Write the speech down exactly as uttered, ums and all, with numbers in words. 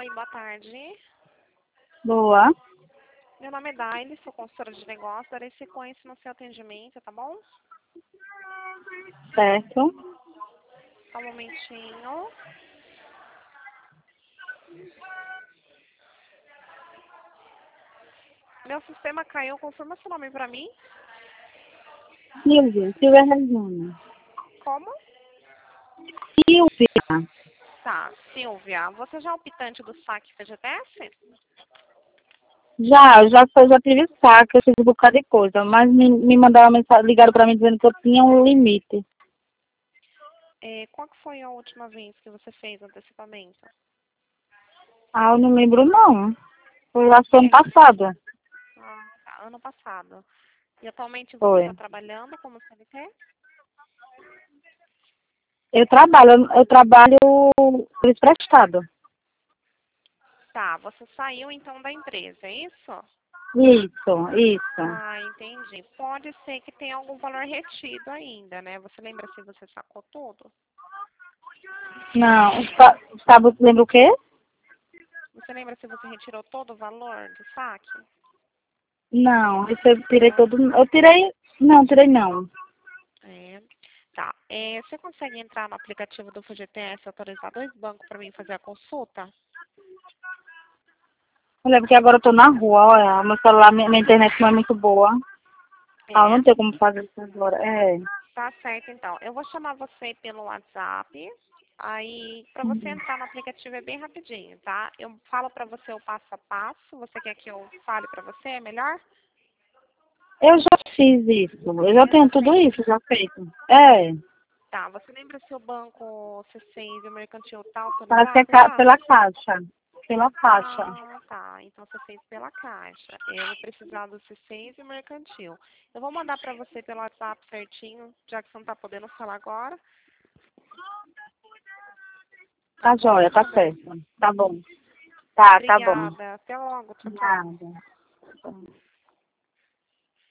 Oi, boa tarde. Boa. Meu nome é Daile, sou consultora de negócio, darei sequência no seu atendimento, tá bom? Certo. Só um momentinho. Meu sistema caiu, confirma seu nome pra mim. Silvia. Silvia Regina. Como? Silvia. Tá, Silvia, você já é optante do saque F G T S? Já, já foi, já tive saque, eu fiz um bocado de coisa, mas me, me mandaram mensagem, ligaram pra mim dizendo que eu tinha um limite. É, qual que foi a última vez que você fez antecipamento? Ah, eu não lembro não. Foi lá ano É, passado. ah, tá, ano passado. E atualmente você está Foi. trabalhando como C L T? Eu trabalho, eu trabalho serviço prestado. Tá, você saiu então da empresa, é isso? Isso, isso. Ah, entendi. Pode ser que tenha algum valor retido ainda, né? Você lembra se você sacou tudo? Não, está, está, você lembra o quê? Você lembra se você retirou todo o valor do saque? Não, isso eu tirei Não. todo, eu tirei, não, tirei não. É. Tá. É, você consegue entrar no aplicativo do F G T S e autorizar dois bancos para mim fazer a consulta? Eu lembro que agora eu tô na rua, olha, meu celular, minha, minha internet não é muito boa. Ah, É. não tem como fazer isso agora. É. Tá certo, então. Eu vou chamar você pelo WhatsApp. Aí, para você Uhum. entrar no aplicativo é bem rapidinho, tá? Eu falo para você o passo a passo. Você quer que eu fale para você? É melhor? Eu já fiz isso. Eu já Você já tenho tudo fez? isso já feito. É. Tá. Você lembra se o banco C seis e o mercantil tá Para ser autorizado ca- lá? pela caixa. Pela caixa. Ah, tá. Então você fez pela Caixa. Eu vou precisar do C seis e o mercantil. Eu vou mandar para você pelo WhatsApp certinho, já que você não tá podendo falar agora. Tá Tá bom? joia, Vou tá mandar. certo. Tá bom. Tá, tá bom. Obrigada. Até logo. Tchau, tchau. Nada.